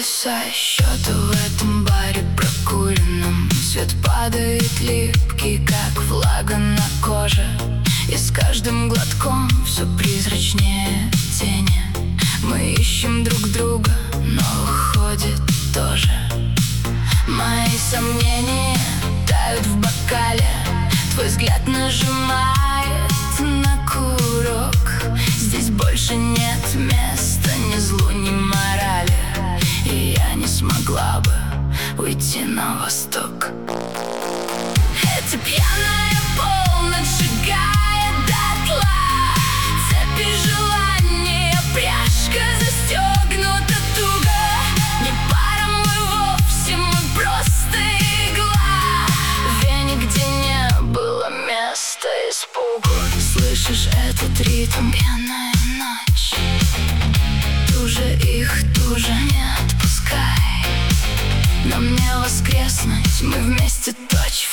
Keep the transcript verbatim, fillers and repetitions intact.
сбилось со счета в этом баре прокуренном. Свет падает липкий, как влага на коже, и с каждым глотком все призрачнее тени. Мы ищем друг друга, но уходит тоже. Мои сомнения тают в бокале, твой взгляд нажимает на курок. Здесь больше нет места ни злу, ни морали, и я не смогла бы уйти на восток. Эта пьяная полночь сжигает дотла, цепи желания, пряжка застегнута туго. Не пара мы вовсе, мы просто игла в вене, где не было места испугу. Слышишь этот ритм? Пьяная ночь, туже их, туже, не отпускай. Нам не воскреснуть, мы вместе точь